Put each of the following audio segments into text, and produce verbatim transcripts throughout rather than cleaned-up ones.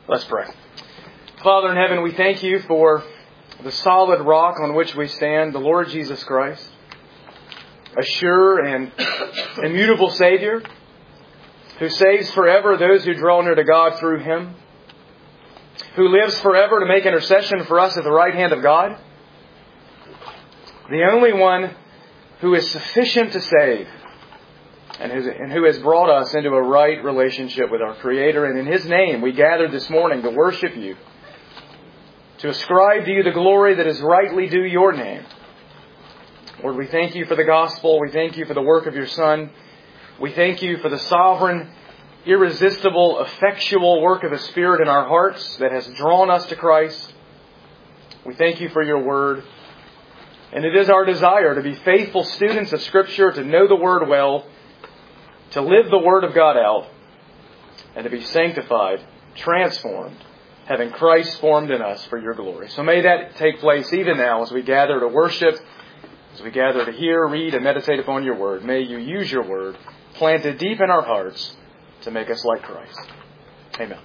Let's pray. Father in heaven, we thank you for the solid rock on which we stand, the Lord Jesus Christ, a sure and immutable Savior who saves forever those who draw near to God through Him, who lives forever to make intercession for us at the right hand of God, the only one who is sufficient to save, and who has brought us into a right relationship with our Creator. And in His name we gathered this morning to worship You, to ascribe to You the glory that is rightly due Your name. Lord, we thank You for the gospel. We thank You for the work of Your Son. We thank You for the sovereign, irresistible, effectual work of the Spirit in our hearts that has drawn us to Christ. We thank You for Your Word. And it is our desire to be faithful students of Scripture, to know the Word well, to live the Word of God out, and to be sanctified, transformed, having Christ formed in us for Your glory. So may that take place even now as we gather to worship, as we gather to hear, read, and meditate upon Your Word. May You use Your Word, planted deep in our hearts, to make us like Christ. Amen.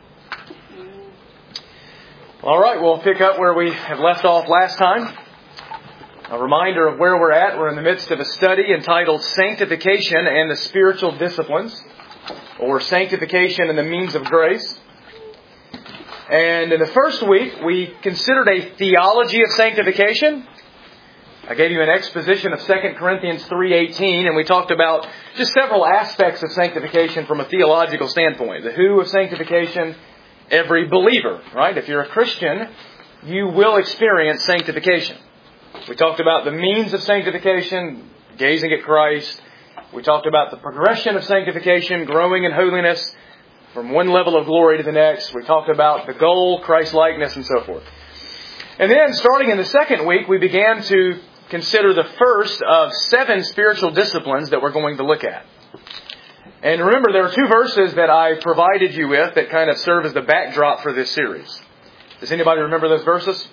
All right, we'll pick up where we have left off last time. A reminder of where we're at. We're in the midst of a study entitled Sanctification and the Spiritual Disciplines, or Sanctification and the Means of Grace. And in the first week, we considered a theology of sanctification. I gave you an exposition of Second Corinthians three eighteen, and we talked about just several aspects of sanctification from a theological standpoint. The who of sanctification, every believer, right? If you're a Christian, you will experience sanctification. We talked about the means of sanctification, gazing at Christ. We talked about the progression of sanctification, growing in holiness from one level of glory to the next. We talked about the goal, Christ-likeness, and so forth. And then, starting in the second week, we began to consider the first of seven spiritual disciplines that we're going to look at. And remember, there are two verses that I provided you with that kind of serve as the backdrop for this series. Does anybody remember those verses?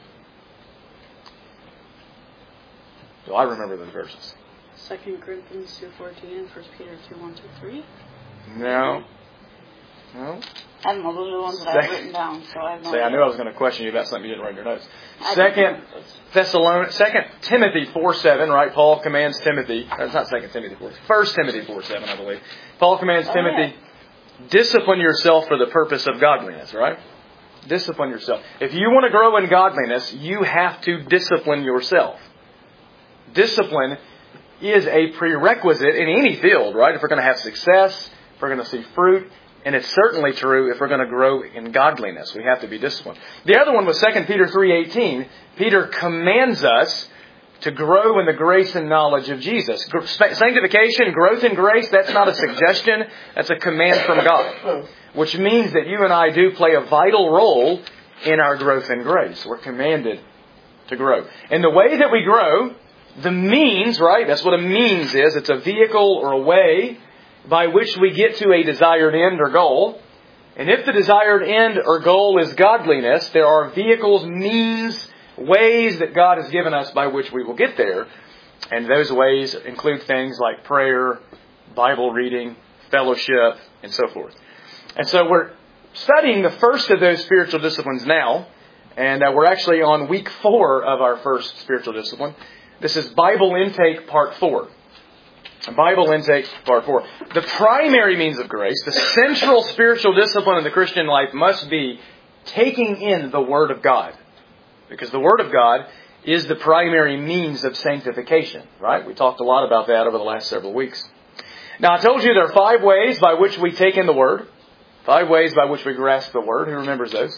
Do I remember those verses? Second Corinthians two fourteen and First Peter two one to three. No. No. I don't know. Those are the ones that I've written down. So I have no See, idea. I knew I was going to question you about something you didn't write in your notes. Second Thessalonians, Second Timothy four seven, right? Paul commands Timothy. That's not Second Timothy four. First Timothy four seven, I believe. Paul commands oh, Timothy, yeah. discipline yourself for the purpose of godliness, right? Discipline yourself. If you want to grow in godliness, you have to discipline yourself. Discipline is a prerequisite in any field, right? If we're going to have success, if we're going to see fruit, and it's certainly true if we're going to grow in godliness. We have to be disciplined. The other one was Second Peter three eighteen. Peter commands us to grow in the grace and knowledge of Jesus. Sanctification, growth in grace, that's not a suggestion. That's a command from God. Which means that you and I do play a vital role in our growth in grace. We're commanded to grow. And the way that we grow, the means, right? That's what a means is. It's a vehicle or a way by which we get to a desired end or goal. And if the desired end or goal is godliness, there are vehicles, means, ways that God has given us by which we will get there. And those ways include things like prayer, Bible reading, fellowship, and so forth. And so we're studying the first of those spiritual disciplines now. And uh, we're actually on week four of our first spiritual discipline. This is Bible Intake Part four. Bible Intake Part four. The primary means of grace, the central spiritual discipline in the Christian life must be taking in the Word of God. Because the Word of God is the primary means of sanctification, right? We talked a lot about that over the last several weeks. Now, I told you there are five ways by which we take in the Word. Five ways by which we grasp the Word. Who remembers those?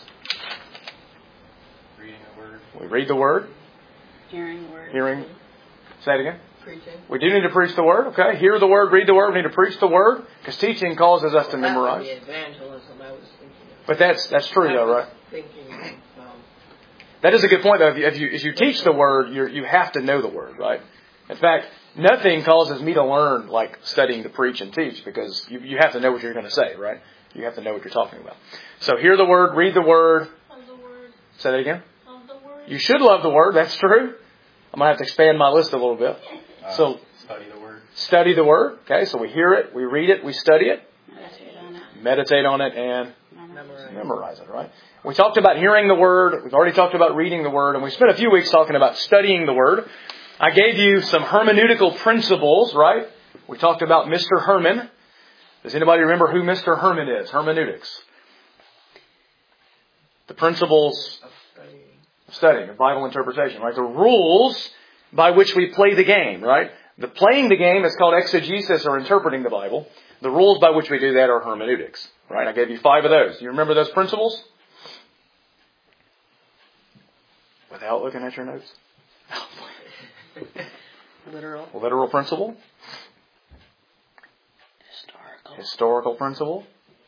Reading the Word. We read the Word. Hearing the Word. Hearing. Say it again. Preaching. We do need to preach the Word, okay? Hear the Word, read the Word. We need to preach the Word because teaching causes us to Well, memorize. that would be evangelism, I was thinking of. But that's that's true, I though, was right? Thinking of, um, That is a good point, though. If you, if you, if you teach the Word, you you have to know the Word, right? In fact, nothing causes me to learn like studying to preach and teach because you, you have to know what you're going to say, right? You have to know what you're talking about. So hear the Word, read the Word. Love the Word. Say that again. Love the Word. You should love the Word. That's true. I'm going to have to expand my list a little bit. Uh, So study the Word. Study the Word. Okay, so we hear it, we read it, we study it. Meditate on it. Meditate on it and Memorize. Memorize it, right? We talked about hearing the Word. We've already talked about reading the Word. And we spent a few weeks talking about studying the Word. I gave you some hermeneutical principles, right? We talked about Mister Herman. Does anybody remember who Mister Herman is? Hermeneutics. The principles Of studying. of studying, of Bible interpretation, right? The rules by which we play the game, right? The playing the game is called exegesis or interpreting the Bible. The rules by which we do that are hermeneutics, right? I gave you five of those. You remember those principles? Without looking at your notes? Literal. Literal principle. Historical. Historical principle.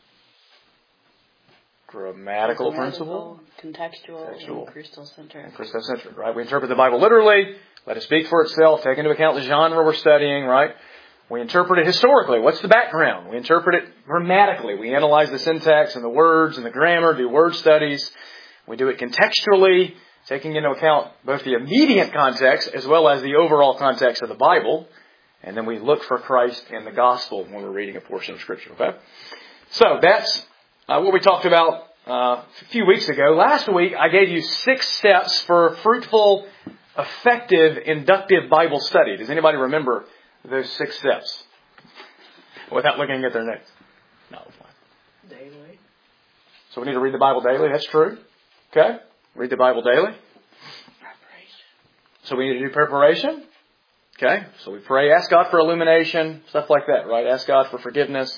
Grammatical principle. Contextual. Contextual. And Christocentric. And Christocentric, right? We interpret the Bible literally. Let it speak for itself. Take into account the genre we're studying, right? We interpret it historically. What's the background? We interpret it grammatically. We analyze the syntax and the words and the grammar, do word studies. We do it contextually, taking into account both the immediate context as well as the overall context of the Bible. And then we look for Christ in the gospel when we're reading a portion of Scripture, okay? So that's uh, what we talked about uh, a few weeks ago. Last week, I gave you six steps for fruitful, effective, inductive Bible study. Does anybody remember those six steps without looking at their notes? No, fine. Daily. So we need to read the Bible daily. That's true. Okay? Read the Bible daily. Preparation. So we need to do preparation. Okay? So we pray, ask God for illumination, stuff like that, right? Ask God for forgiveness,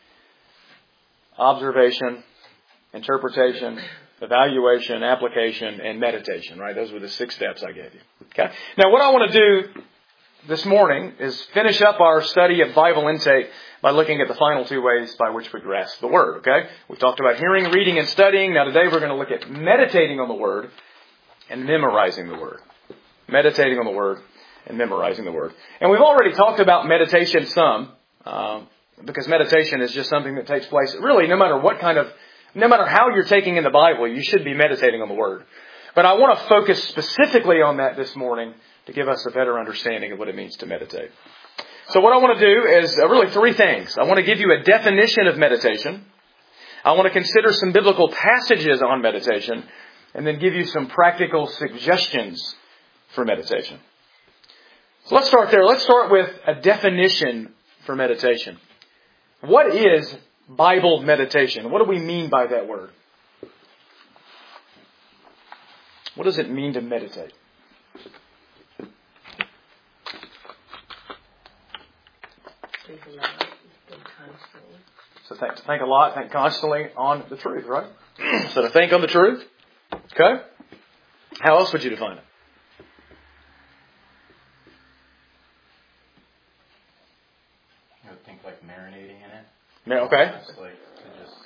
observation, interpretation, evaluation, application, and meditation, right? Those were the six steps I gave you. Okay? Now what I want to do this morning is finish up our study of Bible intake by looking at the final two ways by which we grasp the Word, okay? We've talked about hearing, reading, and studying. Now today we're going to look at meditating on the Word and memorizing the Word. Meditating on the Word and memorizing the Word. And we've already talked about meditation some, um, because meditation is just something that takes place, really, no matter what kind of, no matter how you're taking in the Bible, you should be meditating on the Word. But I want to focus specifically on that this morning to give us a better understanding of what it means to meditate. So what I want to do is uh, really three things. I want to give you a definition of meditation. I want to consider some biblical passages on meditation, and then give you some practical suggestions for meditation. So let's start there. Let's start with a definition for meditation. What is Bible meditation? What do we mean by that word? What does it mean to meditate? Think a lot. Think constantly. So think, to think a lot, think constantly on the truth, right? So to think on the truth. Okay? How else would you define it? I would think like marinating in it. Yeah, okay. It's like to just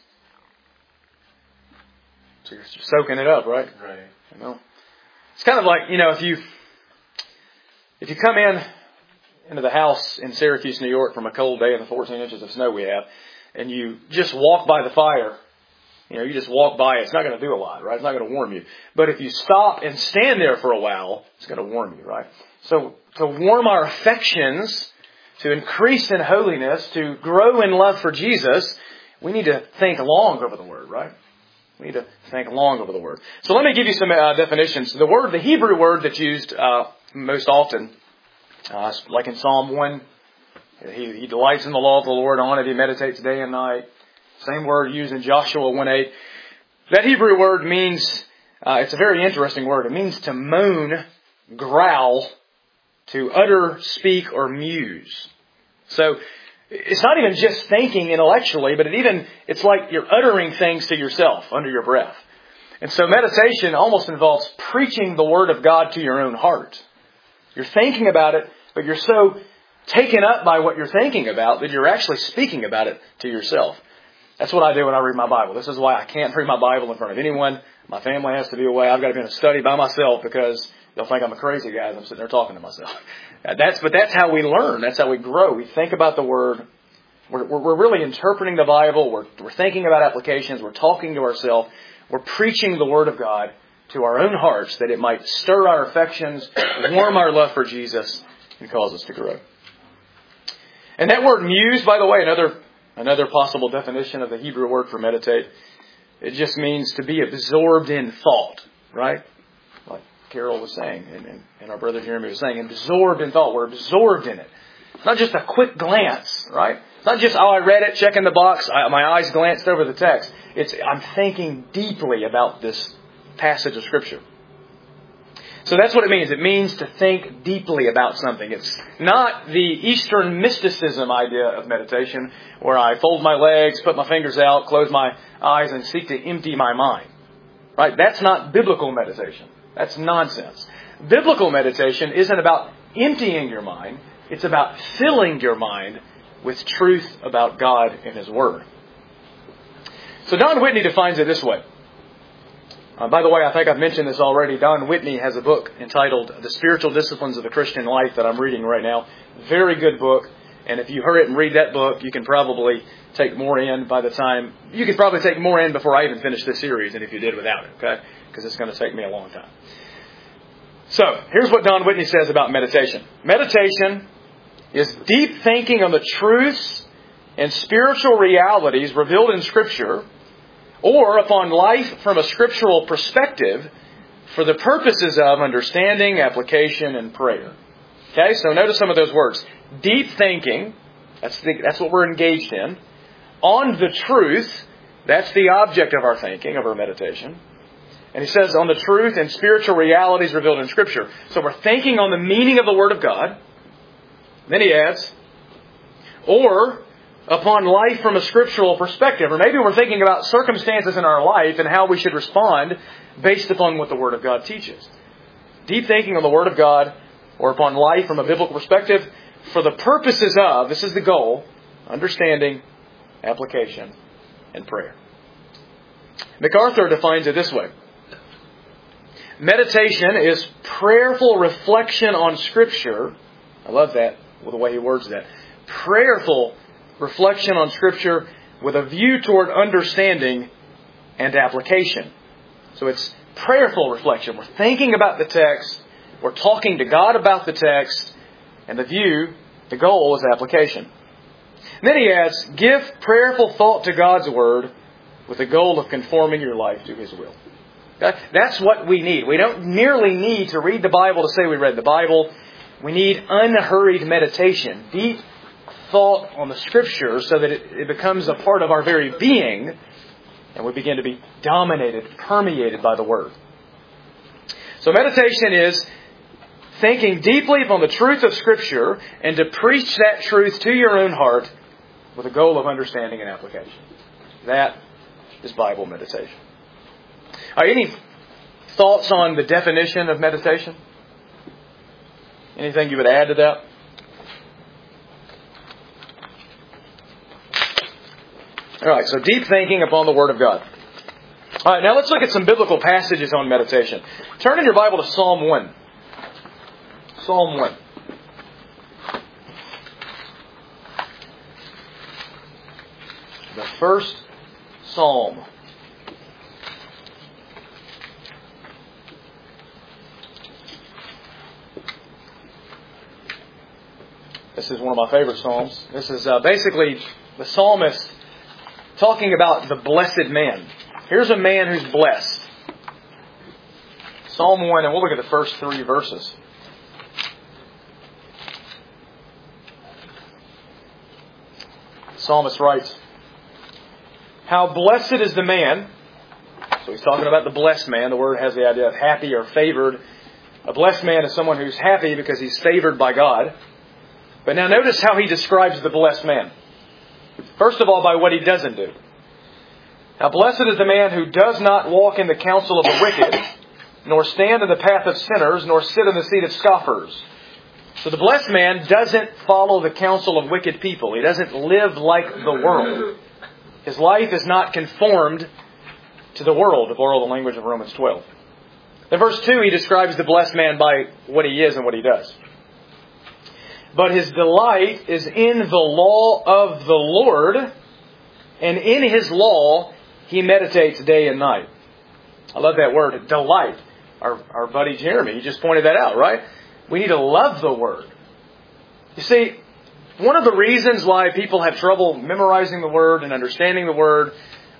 So you're soaking it up, right? right. You know, it's kind of like, you know, if you if you come in into the house in Syracuse, New York, from a cold day and the fourteen inches of snow we have, and you just walk by the fire, you know, you just walk by, it's not going to do a lot, right? It's not going to warm you. But if you stop and stand there for a while, it's going to warm you, right? So to warm our affections, to increase in holiness, to grow in love for Jesus, we need to think long over the Word, right? We need to think long over the Word. So let me give you some uh, definitions. The word, the Hebrew word that's used uh, most often, uh, like in Psalm one, he, he delights in the law of the Lord, on it he meditates day and night. Same word used in Joshua one eight. That Hebrew word means, uh, it's a very interesting word. It means to moan, growl, to utter, speak, or muse. So it's not even just thinking intellectually, but it even it's like you're uttering things to yourself under your breath. And so meditation almost involves preaching the Word of God to your own heart. You're thinking about it, but you're so taken up by what you're thinking about that you're actually speaking about it to yourself. That's what I do when I read my Bible. This is why I can't read my Bible in front of anyone. My family has to be away. I've got to be in a study by myself because they'll think I'm a crazy guy as I'm sitting there talking to myself. That's, but that's how we learn. That's how we grow. We think about the Word. We're, we're, we're really interpreting the Bible. We're, we're thinking about applications. We're talking to ourselves. We're preaching the Word of God to our own hearts that it might stir our affections, warm our love for Jesus, and cause us to grow. And that word muse, by the way, another another possible definition of the Hebrew word for meditate. It just means to be absorbed in thought, right? Like Carol was saying, and, and, and our brother Jeremy was saying, absorbed in thought. We're absorbed in it. It's not just a quick glance, right? It's not just, oh, I read it, check in the box, I, my eyes glanced over the text. It's, I'm thinking deeply about this passage of Scripture. So that's what it means. It means to think deeply about something. It's not the Eastern mysticism idea of meditation, where I fold my legs, put my fingers out, close my eyes, and seek to empty my mind. Right? That's not biblical meditation. That's nonsense. Biblical meditation isn't about emptying your mind. It's about filling your mind with truth about God and His Word. So Don Whitney defines it this way. Uh, by the way, I think I've mentioned this already. Don Whitney has a book entitled The Spiritual Disciplines of the Christian Life that I'm reading right now. Very good book. And if you hurry and read that book, you can probably take more in by the time... You could probably take more in before I even finish this series than if you did without it, okay? Because it's going to take me a long time. So, here's what Don Whitney says about meditation. Meditation is deep thinking on the truths and spiritual realities revealed in Scripture, or upon life from a scriptural perspective, for the purposes of understanding, application, and prayer. Okay, so notice some of those words. Deep thinking, that's, the, that's what we're engaged in. On the truth, that's the object of our thinking, of our meditation. And he says on the truth and spiritual realities revealed in Scripture. So we're thinking on the meaning of the Word of God. Then he adds, or upon life from a scriptural perspective. Or maybe we're thinking about circumstances in our life and how we should respond based upon what the Word of God teaches. Deep thinking on the Word of God or upon life from a biblical perspective for the purposes of, this is the goal, understanding, application, and prayer. MacArthur defines it this way. Meditation is prayerful reflection on Scripture. I love that, with the way he words that. Prayerful reflection on Scripture with a view toward understanding and application. So it's prayerful reflection. We're thinking about the text. We're talking to God about the text. And the view, the goal, is application. And then he adds, give prayerful thought to God's Word with the goal of conforming your life to His will. Okay? That's what we need. We don't merely need to read the Bible to say we read the Bible. We need unhurried meditation, deep thought on the Scriptures so that it, it becomes a part of our very being and we begin to be dominated, permeated by the Word. So meditation is thinking deeply upon the truth of Scripture and to preach that truth to your own heart with a goal of understanding and application. That is Bible meditation. Are any thoughts on the definition of meditation? Anything you would add to that? All right, so deep thinking upon the Word of God. All right, now let's look at some biblical passages on meditation. Turn in your Bible to Psalm one. Psalm one. The first Psalm. This is one of my favorite Psalms. This is uh, basically the psalmist talking about the blessed man. Here's a man who's blessed. Psalm one, and we'll look at the first three verses. The psalmist writes, how blessed is the man. So he's talking about the blessed man. The word has the idea of happy or favored. A blessed man is someone who's happy because he's favored by God. But now notice how he describes the blessed man. First of all, by what he doesn't do. Now, blessed is the man who does not walk in the counsel of the wicked, nor stand in the path of sinners, nor sit in the seat of scoffers. So the blessed man doesn't follow the counsel of wicked people. He doesn't live like the world. His life is not conformed to the world, to borrow the language of Romans twelve. In verse two, he describes the blessed man by what he is and what he does. But his delight is in the law of the Lord, and in His law he meditates day and night. I love that word, delight. Our, our buddy Jeremy, he just pointed that out, right? We need to love the Word. You see, one of the reasons why people have trouble memorizing the Word and understanding the Word,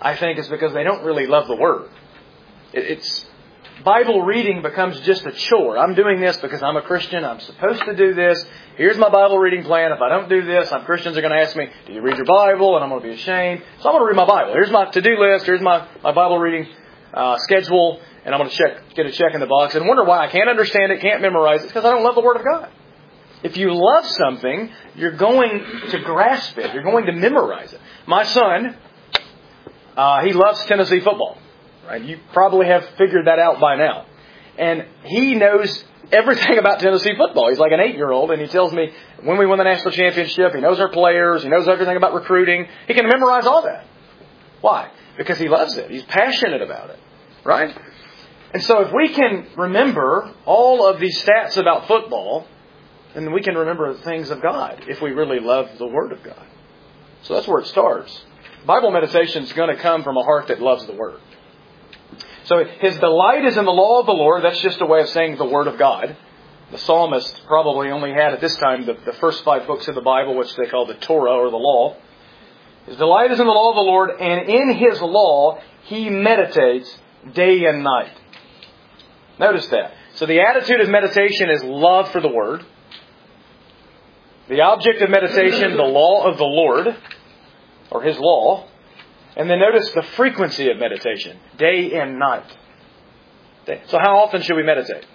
I think, is because they don't really love the Word. It's Bible reading becomes just a chore. I'm doing this because I'm a Christian. I'm supposed to do this. Here's my Bible reading plan. If I don't do this, some Christians are going to ask me, do you read your Bible? And I'm going to be ashamed. So I'm going to read my Bible. Here's my to-do list. Here's my, my Bible reading uh, schedule. And I'm going to check, get a check in the box and wonder why I can't understand it, can't memorize it. It's because I don't love the Word of God. If you love something, you're going to grasp it. You're going to memorize it. My son, uh, he loves Tennessee football. Right? You probably have figured that out by now. And he knows everything about Tennessee football. He's like an eight-year-old, and he tells me when we won the national championship, he knows our players, he knows everything about recruiting. He can memorize all that. Why? Because he loves it. He's passionate about it. Right? And so if we can remember all of these stats about football, then we can remember the things of God if we really love the Word of God. So that's where it starts. Bible meditation is going to come from a heart that loves the Word. So his delight is in the law of the Lord. That's just a way of saying the Word of God. The psalmist probably only had at this time the, the first five books of the Bible, which they call the Torah or the law. His delight is in the law of the Lord, and in His law he meditates day and night. Notice that. So the attitude of meditation is love for the Word. The object of meditation, the law of the Lord, or His law. And then notice the frequency of meditation, day and night. So how often should we meditate?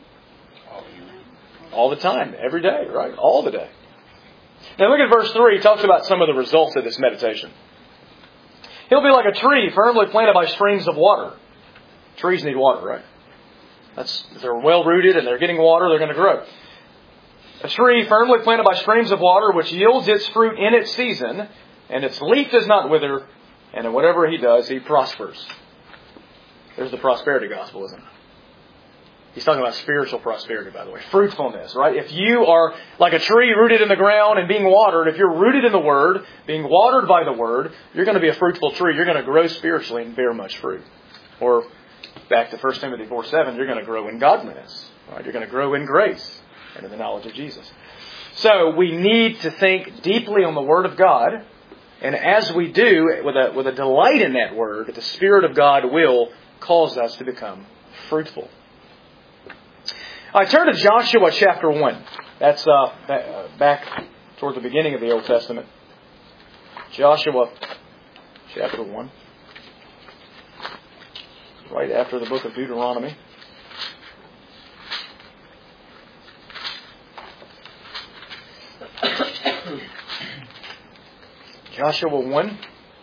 All the time, every day, right? All the day. Now look at verse three. He talks about some of the results of this meditation. He'll be like a tree firmly planted by streams of water. Trees need water, right? That's, if they're well rooted and they're getting water, they're going to grow. A tree firmly planted by streams of water, which yields its fruit in its season, and its leaf does not wither, and in whatever he does, he prospers. There's the prosperity gospel, isn't it? He's talking about spiritual prosperity, by the way. Fruitfulness, right? If you are like a tree rooted in the ground and being watered, if you're rooted in the Word, being watered by the Word, you're going to be a fruitful tree. You're going to grow spiritually and bear much fruit. Or back to First Timothy four seven, you're going to grow in godliness. Right? You're going to grow in grace and in the knowledge of Jesus. So we need to think deeply on the Word of God. And as we do, with a, with a delight in that Word, the Spirit of God will cause us to become fruitful. I turn to Joshua chapter one. That's uh, back toward the beginning of the Old Testament. Joshua chapter one. Right after the book of Deuteronomy. Joshua one.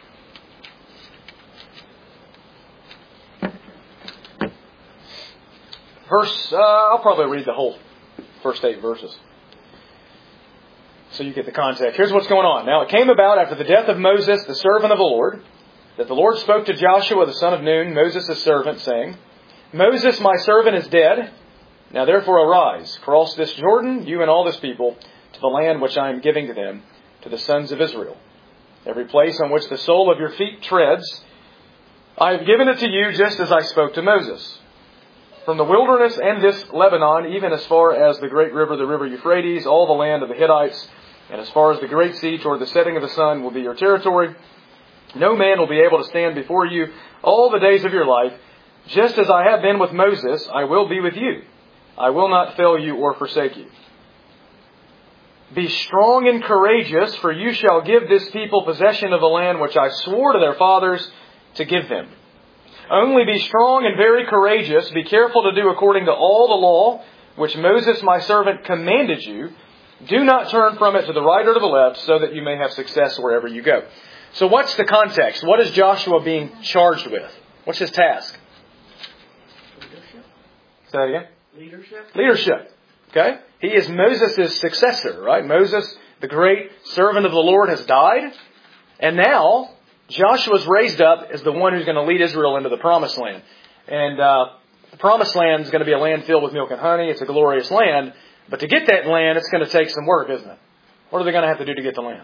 Verse, uh, I'll probably read the whole first eight verses, so you get the context. Here's what's going on. Now it came about after the death of Moses, the servant of the Lord, that the Lord spoke to Joshua, the son of Nun, Moses' servant, saying, Moses, my servant, is dead. Now therefore arise, cross this Jordan, you and all this people, to the land which I am giving to them, to the sons of Israel. Every place on which the sole of your feet treads, I have given it to you just as I spoke to Moses. From the wilderness and this Lebanon, even as far as the great river, the river Euphrates, all the land of the Hittites, and as far as the great sea toward the setting of the sun will be your territory. No man will be able to stand before you all the days of your life. Just as I have been with Moses, I will be with you. I will not fail you or forsake you. Be strong and courageous, for you shall give this people possession of the land which I swore to their fathers to give them. Only be strong and very courageous. Be careful to do according to all the law which Moses my servant commanded you. Do not turn from it to the right or to the left, so that you may have success wherever you go. So what's the context? What is Joshua being charged with? What's his task? Leadership. Say that again? Leadership. Leadership. Okay? He is Moses' successor, right? Moses, the great servant of the Lord, has died. And now, Joshua's raised up as the one who's going to lead Israel into the promised land. And uh, the promised land is going to be a land filled with milk and honey. It's a glorious land. But to get that land, it's going to take some work, isn't it? What are they going to have to do to get the land?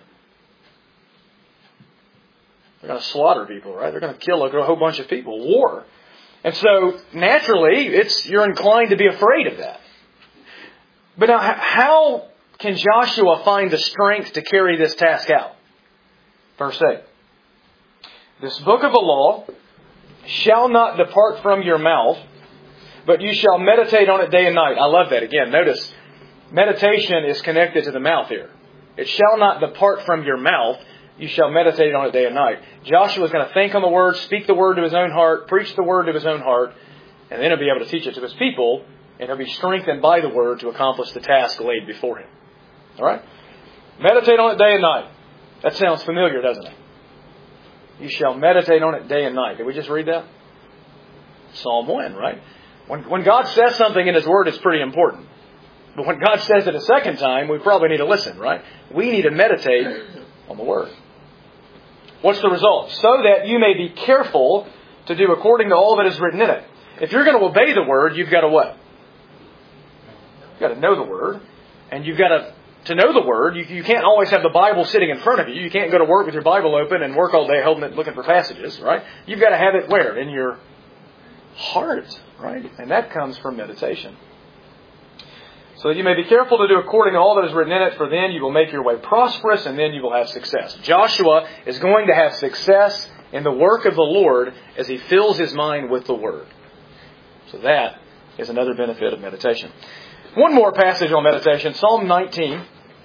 They're going to slaughter people, right? They're going to kill a whole bunch of people. War. And so, naturally, it's you're inclined to be afraid of that. But now, how can Joshua find the strength to carry this task out? Verse eight. This book of the law shall not depart from your mouth, but you shall meditate on it day and night. I love that. Again, notice, meditation is connected to the mouth here. It shall not depart from your mouth. You shall meditate on it day and night. Joshua is going to think on the Word, speak the Word to his own heart, preach the Word to his own heart, and then he'll be able to teach it to his people, and he'll be strengthened by the Word to accomplish the task laid before him. All right? Meditate on it day and night. That sounds familiar, doesn't it? You shall meditate on it day and night. Did we just read that? Psalm one, right? When, when God says something in His Word, it's pretty important. But when God says it a second time, we probably need to listen, right? We need to meditate on the Word. What's the result? So that you may be careful to do according to all that is written in it. If you're going to obey the Word, you've got to what? You've got to know the Word. And you've got to, to know the Word, you, you can't always have the Bible sitting in front of you. You can't go to work with your Bible open and work all day holding it, looking for passages, right? You've got to have it where? In your heart, right? And that comes from meditation. So that you may be careful to do according to all that is written in it, for then you will make your way prosperous, and then you will have success. Joshua is going to have success in the work of the Lord as he fills his mind with the Word. So that is another benefit of meditation. One more passage on meditation, Psalm nineteen.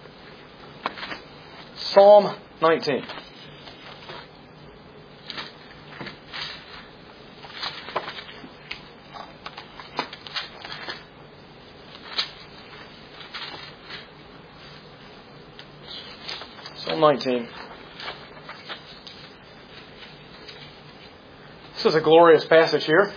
Psalm nineteen. Psalm nineteen. This is a glorious passage here.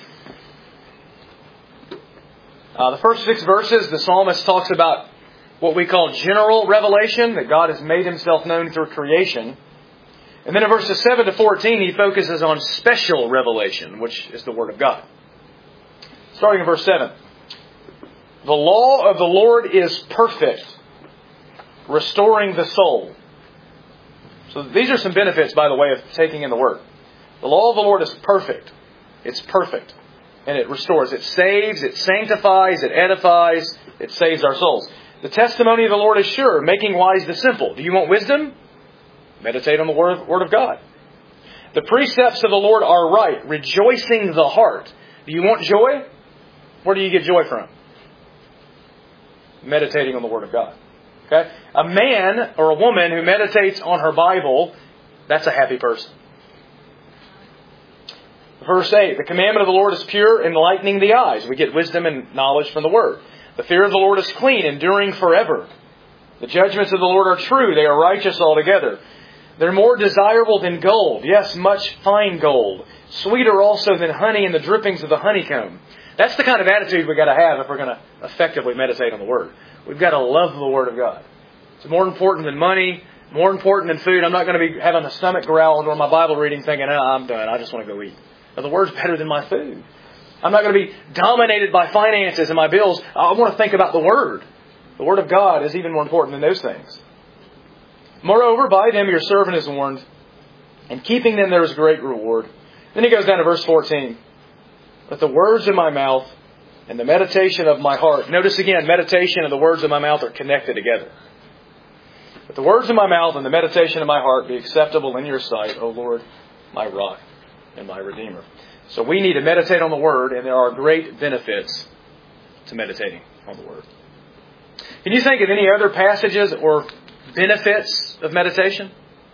Uh, the first six verses, the psalmist talks about what we call general revelation, that God has made Himself known through creation. And then in verses seven to fourteen, he focuses on special revelation, which is the Word of God. Starting in verse seven. The law of the Lord is perfect, restoring the soul. So these are some benefits, by the way, of taking in the Word. The law of the Lord is perfect. It's perfect. And it restores. It saves, it sanctifies, it edifies, it saves our souls. The testimony of the Lord is sure, making wise the simple. Do you want wisdom? Meditate on the Word, Word of God. The precepts of the Lord are right, rejoicing the heart. Do you want joy? Where do you get joy from? Meditating on the Word of God. Okay? A man or a woman who meditates on her Bible, that's a happy person. Verse eight, the commandment of the Lord is pure, enlightening the eyes. We get wisdom and knowledge from the Word. The fear of the Lord is clean, enduring forever. The judgments of the Lord are true, they are righteous altogether. They're more desirable than gold, yes, much fine gold. Sweeter also than honey and the drippings of the honeycomb. That's the kind of attitude we've got to have if we're going to effectively meditate on the Word. We've got to love the Word of God. It's more important than money, more important than food. I'm not going to be having a stomach growl during my Bible reading thinking, oh, I'm done, I just want to go eat. The Word's better than my food. I'm not going to be dominated by finances and my bills. I want to think about the Word. The Word of God is even more important than those things. Moreover, by them your servant is warned, and keeping them there is great reward. Then he goes down to verse fourteen. Let the words of my mouth and the meditation of my heart. Notice again, meditation and the words of my mouth are connected together. Let the words of my mouth and the meditation of my heart be acceptable in your sight, O Lord, my rock and my Redeemer. So we need to meditate on the Word, and there are great benefits to meditating on the Word. Can you think of any other passages or benefits of meditation?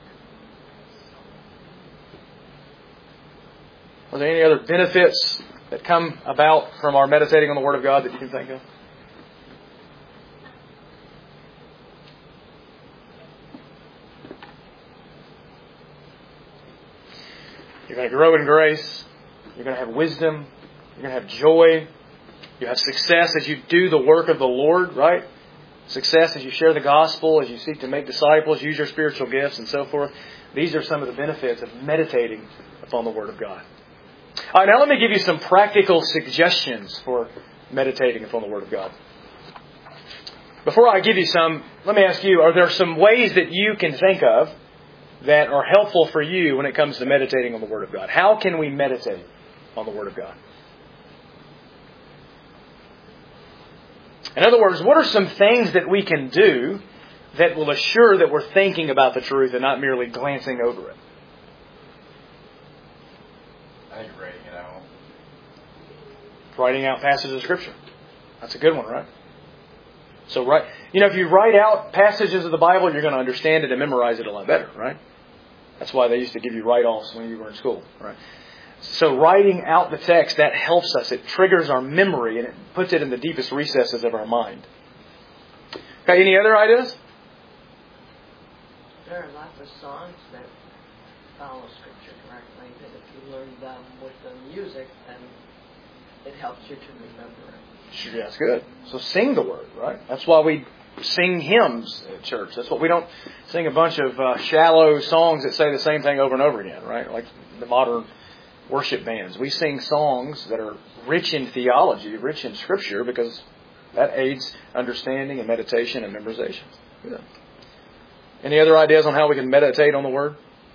Are there any other benefits that come about from our meditating on the Word of God that you can think of? You're going to grow in grace. You're going to have wisdom. You're going to have joy. You have success as you do the work of the Lord, right? Success as you share the gospel, as you seek to make disciples, use your spiritual gifts, and so forth. These are some of the benefits of meditating upon the Word of God. All right, now let me give you some practical suggestions for meditating upon the Word of God. Before I give you some, let me ask you, are there some ways that you can think of that are helpful for you when it comes to meditating on the Word of God? How can we meditate on the Word of God? In other words, what are some things that we can do that will assure that we're thinking about the truth and not merely glancing over it? Writing out passages of Scripture. That's a good one, right? So, right, you know, if you write out passages of the Bible, you're going to understand it and memorize it a lot better, right? That's why they used to give you write-offs when you were in school, right? So writing out the text, that helps us. It triggers our memory and it puts it in the deepest recesses of our mind. Okay, any other ideas? There are lots of songs that follow Scripture correctly, that if you learn them with the music, then it helps you to remember it. Sure, that's good. So sing the Word, right? That's why we sing hymns at church. That's what we don't sing a bunch of uh, shallow songs that say the same thing over and over again, right? Like the modern worship bands. We sing songs that are rich in theology, rich in Scripture, because that aids understanding and meditation and memorization. Yeah. Any other ideas on how we can meditate on the Word?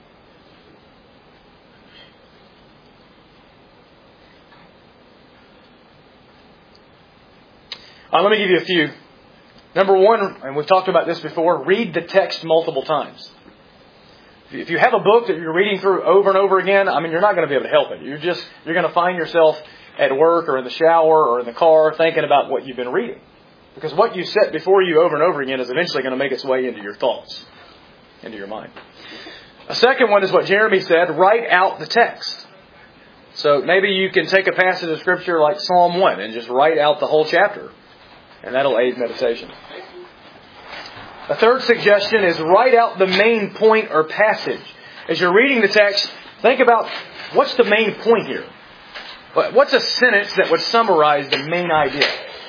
Uh, let me give you a few. Number one, and we've talked about this before, read the text multiple times. If you have a book that you're reading through over and over again, I mean, you're not going to be able to help it. You're just, you're going to find yourself at work or in the shower or in the car thinking about what you've been reading. Because what you set before you over and over again is eventually going to make its way into your thoughts, into your mind. A second one is what Jeremy said, write out the text. So maybe you can take a passage of Scripture like Psalm one and just write out the whole chapter. And that'll aid meditation. A third suggestion is write out the main point or passage. As you're reading the text, think about what's the main point here? What's a sentence that would summarize the main idea?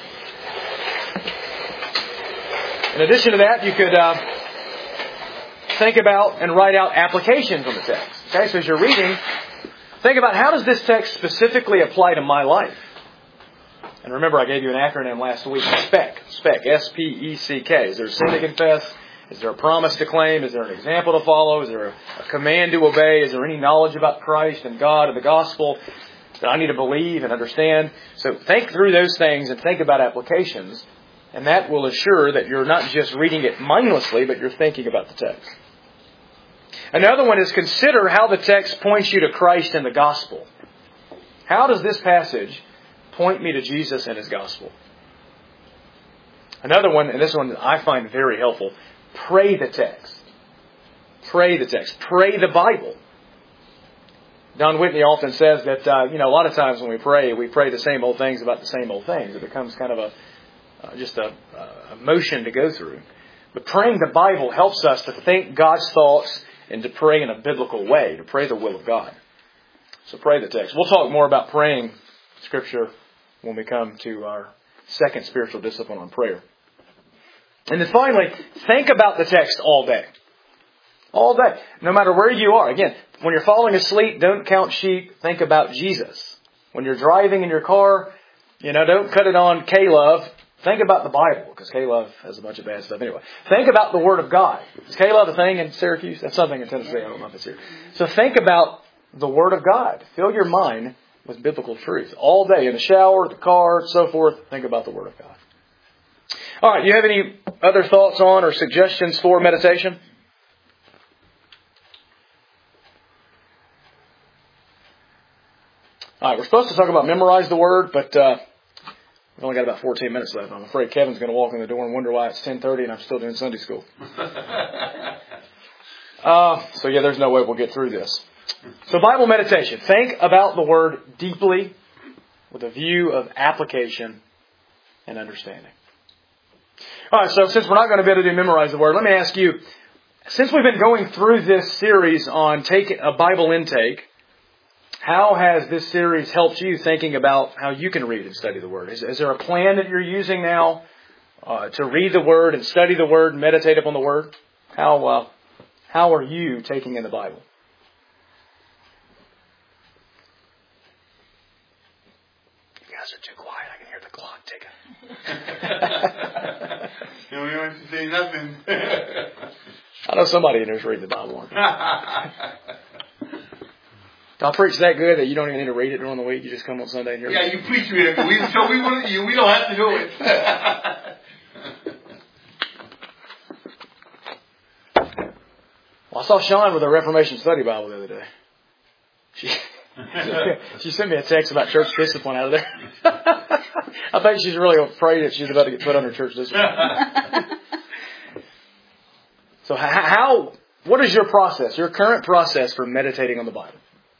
In addition to that, you could uh, think about and write out applications from the text. Okay, so as you're reading, think about how does this text specifically apply to my life? And remember, I gave you an acronym last week, SPEC. SPEC, S P E C K. Is there a sin to confess? Is there a promise to claim? Is there an example to follow? Is there a, a command to obey? Is there any knowledge about Christ and God and the gospel that I need to believe and understand? So think through those things and think about applications. And that will assure that you're not just reading it mindlessly, but you're thinking about the text. Another one is consider how the text points you to Christ and the gospel. How does this passage point me to Jesus and His gospel? Another one, and this one I find very helpful, pray the text. Pray the text. Pray the Bible. Don Whitney often says that, uh, you know, a lot of times when we pray, we pray the same old things about the same old things. It becomes kind of a uh, just a, a motion to go through. But praying the Bible helps us to think God's thoughts and to pray in a biblical way, to pray the will of God. So pray the text. We'll talk more about praying Scripture when we come to our second spiritual discipline on prayer. And then finally, think about the text all day. All day. No matter where you are. Again, when you're falling asleep, don't count sheep. Think about Jesus. When you're driving in your car, you know, don't cut it on K-Love. Think about the Bible, because K-Love has a bunch of bad stuff anyway. Think about the Word of God. Is K-Love a thing in Syracuse? That's something in Tennessee. I don't know if it's here. So think about the Word of God. Fill your mind with biblical truth. All day, in the shower, the car, so forth, think about the Word of God. All right, you have any other thoughts on or suggestions for meditation? All right, we're supposed to talk about memorize the Word, but uh, we've only got about fourteen minutes left. I'm afraid Kevin's going to walk in the door and wonder why it's ten thirty and I'm still doing Sunday school. uh, so yeah, there's no way we'll get through this. So Bible meditation. Think about the Word deeply with a view of application and understanding. All right, so since we're not going to be able to do memorize the Word, let me ask you, since we've been going through this series on take a Bible intake, how has this series helped you thinking about how you can read and study the Word? Is, is there a plan that you're using now uh, to read the Word and study the Word and meditate upon the Word? How uh, how are you taking in the Bible? You guys are too quiet. I can hear the clock ticking. You don't even have to say nothing. I know somebody in there's reading the Bible. I'll preach that good that you don't even need to read it during the week. You just come on Sunday and hear yeah, it. you preach it. We, so we, want you, we don't have to do it. Well, I saw Sean with a Reformation Study Bible the other day. She, She sent me a text about church discipline out of there. I think she's really afraid that she's about to get put under church discipline. So how, what is your process, your current process for meditating on the Bible?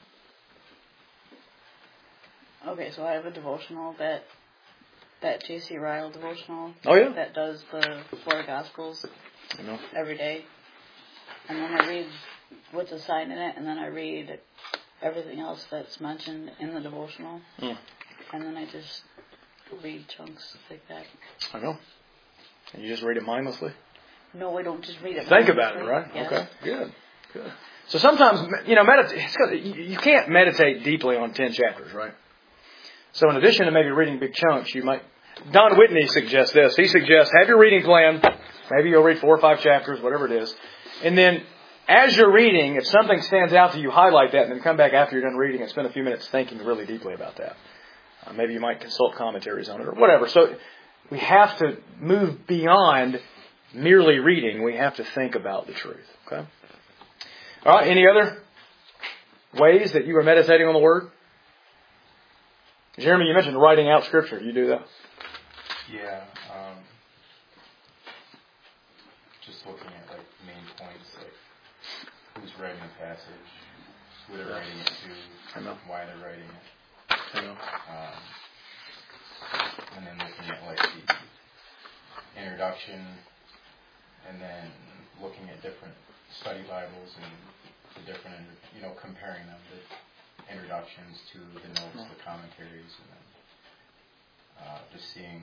Okay, so I have a devotional that that J C Ryle devotional. Oh yeah. That does the four Gospels I know. every day, and then I read what's assigned in it, and then I read everything else that's mentioned in the devotional, Mm. and then I just read chunks like that. I know. And you just read it mindlessly? No, I don't just read it. Think about it, right? Yes. Okay, good, good. So sometimes, you know, meditate. You can't meditate deeply on ten chapters, right? So in addition to maybe reading big chunks, you might. Don Whitney suggests this. He suggests have your reading plan. Maybe you'll read four or five chapters, whatever it is, and then as you're reading, if something stands out to you, highlight that, and then come back after you're done reading and spend a few minutes thinking really deeply about that. Uh, maybe you might consult commentaries on it or whatever. So we have to move beyond merely reading. We have to think about the truth. Okay. All right. Any other ways that you are meditating on the Word? Jeremy, you mentioned writing out Scripture. You do that? Yeah. Um, just looking at like main points, like who's writing the passage, who they're writing it to, I know. why they're writing it. I know. Um, and then looking at like the introduction, and then looking at different study Bibles and the different, you know, comparing them, the introductions to the notes, the commentaries, and then uh, just seeing,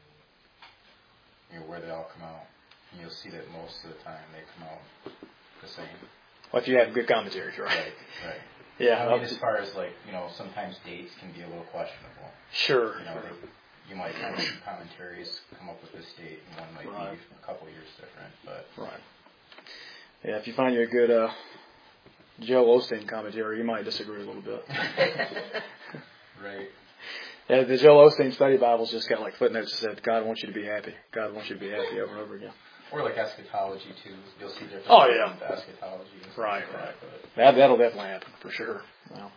you know, where they all come out. And you'll see that most of the time they come out the same. Well, if you have good commentaries, right? Right, right. Yeah. I mean, as far as like, you know, sometimes dates can be a little questionable. Sure. You know, they, you might find some commentaries come up with this date, and one might Right. be a couple years different. But Right. Yeah, if you find you a good uh, Joe Osteen commentary, you might disagree a little bit. right. Yeah, the Joel Osteen Study Bible's just got like footnotes that said, God wants you to be happy. God wants you to be happy over and over again. Or like eschatology too. You'll see different. Oh, yeah. with eschatology. And stuff Right, like right. That, but That, that'll definitely happen, for sure. Well.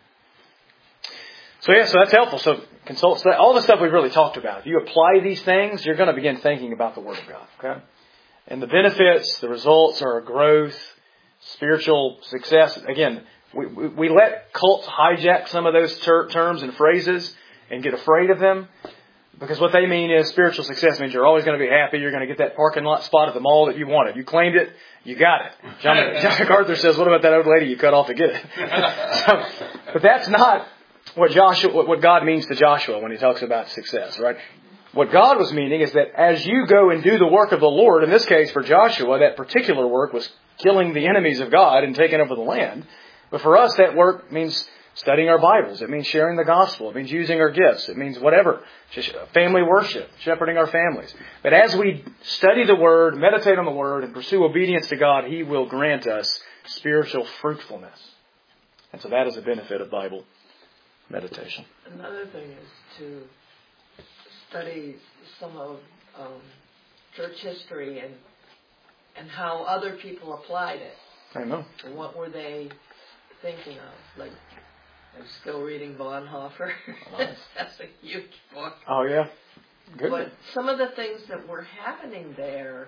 So yeah, so that's helpful. So consult, so all the stuff we've really talked about. If you apply these things, you're going to begin thinking about the Word of God. Okay? And the benefits, the results are growth, spiritual success. Again, we, we, we let cults hijack some of those ter- terms and phrases and get afraid of them. Because what they mean is spiritual success means you're always going to be happy. You're going to get that parking lot spot at the mall that you wanted. You claimed it. You got it. John, John MacArthur says, what about that old lady you cut off to get it? so, but that's not what Joshua, what God means to Joshua when he talks about success, right? What God was meaning is that as you go and do the work of the Lord, in this case for Joshua, that particular work was killing the enemies of God and taking over the land. But for us, that work means studying our Bibles. It means sharing the gospel. It means using our gifts. It means whatever. Just family worship, shepherding our families. But as we study the Word, meditate on the Word, and pursue obedience to God, He will grant us spiritual fruitfulness. And so that is a benefit of Bible meditation. Another thing is to study some of um, church history and and how other people applied it. I know. And what were they thinking of? Like, I'm still reading Bonhoeffer. Nice. That's a huge book. Oh, yeah? Good. But some of the things that were happening there,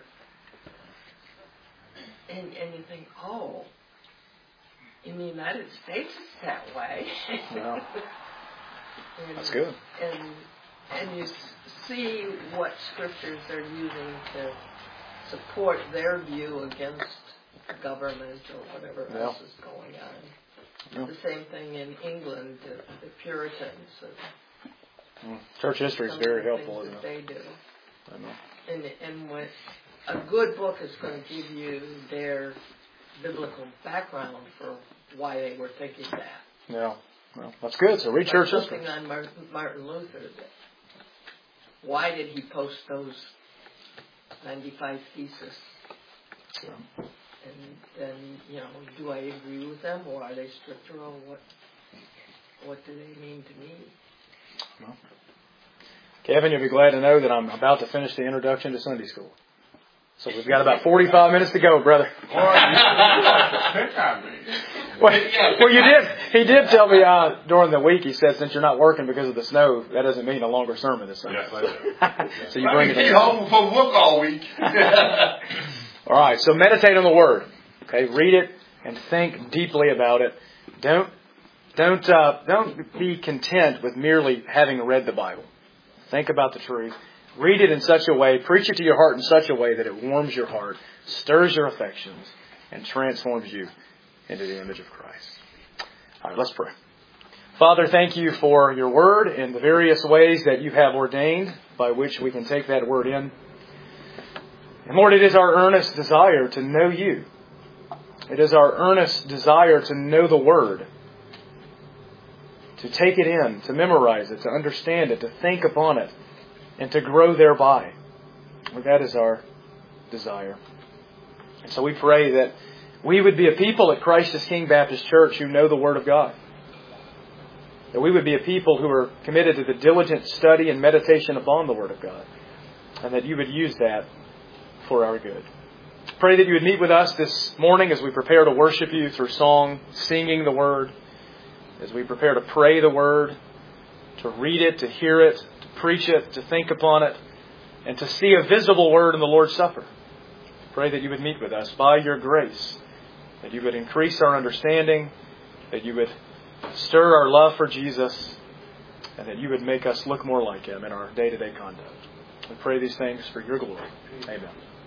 and, and you think, oh, in the United States it's that way. Yeah. and, That's good. And, and you see what scriptures they're using to support their view against government or whatever Yeah. else is going on. Yeah. The same thing in England, the, the Puritans. And Church history is some very of the helpful, things isn't that it? they do. I know. And, and what a good book is going to give you their biblical background for why they were thinking that. Yeah. Well, that's good. So read Like church something history. on Martin, Martin Luther. That why did he post those ninety-five theses? Yeah. And then, you know, do I agree with them, or are they scriptural? What what do they mean to me? Well, Kevin, you'll be glad to know that I'm about to finish the introduction to Sunday school. So we've got about forty-five minutes to go, brother. Or you should watch the pick on me. Well, well, you did. He did tell me uh, during the week. He said, since you're not working because of the snow, that doesn't mean a longer sermon this Sunday. Yes, so you bring it. Stay home before work all week. All right. So meditate on the Word. Okay, read it and think deeply about it. Don't don't uh, don't be content with merely having read the Bible. Think about the truth. Read it in such a way. Preach it to your heart in such a way that it warms your heart, stirs your affections, and transforms you into the image of Christ. All right, let's pray. Father, thank you for your word and the various ways that you have ordained by which we can take that word in. And Lord, it is our earnest desire to know you. It is our earnest desire to know the word, to take it in, to memorize it, to understand it, to think upon it, and to grow thereby. Lord, that is our desire. And so we pray that we would be a people at Christ as King Baptist Church who know the Word of God. That we would be a people who are committed to the diligent study and meditation upon the Word of God. And that you would use that for our good. Pray that you would meet with us this morning as we prepare to worship you through song, singing the Word. As we prepare to pray the Word, to read it, to hear it, to preach it, to think upon it, and to see a visible Word in the Lord's Supper. Pray that you would meet with us by your grace. That you would increase our understanding, that you would stir our love for Jesus, and that you would make us look more like Him in our day-to-day conduct. We pray these things for your glory. Amen.